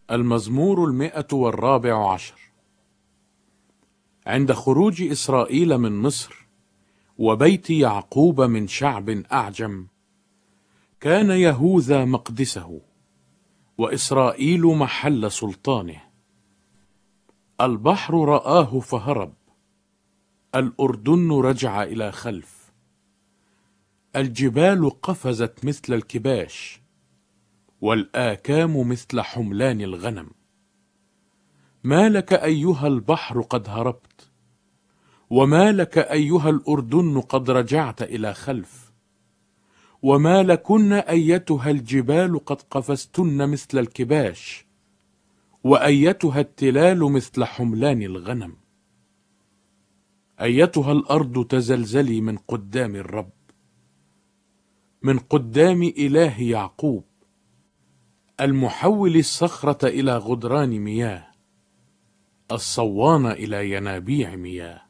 المزمور 114. عند خروج إسرائيل من مصر وبيت يعقوب من شعب أعجم، كان يهوذا مقدسه وإسرائيل محل سلطانه. البحر رآه فهرب، الأردن رجع إلى خلف، الجبال قفزت مثل الكباش، والآكام مثل حملان الغنم. ما لك أيها البحر قد هربت، وما لك أيها الأردن قد رجعت إلى خلف، وما لكن أيتها الجبال قد قفزتن مثل الكباش، وأيتها التلال مثل حملان الغنم. أيتها الأرض تزلزلي من قدام الرب، من قدام إله يعقوب، المحول الصخرة إلى غدران مياه، الصوان إلى ينابيع مياه.